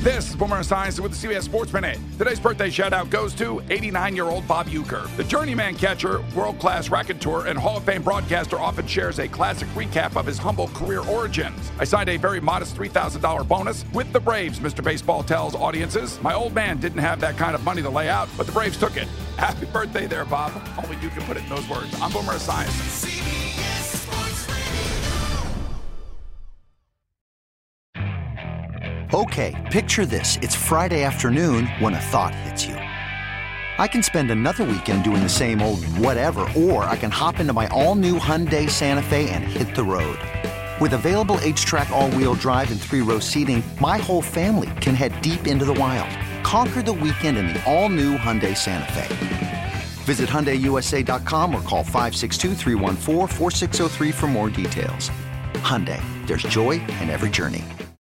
This is Boomer Science with the CBS Sports Minute. Today's birthday shout-out goes to 89-year-old Bob Uecker. The journeyman catcher, world-class raconteur, and Hall of Fame broadcaster often shares a classic recap of his humble career origins. I signed a very modest $3,000 bonus with the Braves, Mr. Baseball tells audiences. My old man didn't have that kind of money to lay out, but the Braves took it. Happy birthday there, Bob. Only you can put it in those words. I'm Boomer Science. Okay, picture this. It's Friday afternoon when a thought hits you. I can spend another weekend doing the same old whatever, or I can hop into my all-new Hyundai Santa Fe and hit the road. With available H-Track all-wheel drive and 3-row seating, my whole family can head deep into the wild. Conquer the weekend in the all-new Hyundai Santa Fe. Visit HyundaiUSA.com or call 562-314-4603 for more details. Hyundai, there's joy in every journey.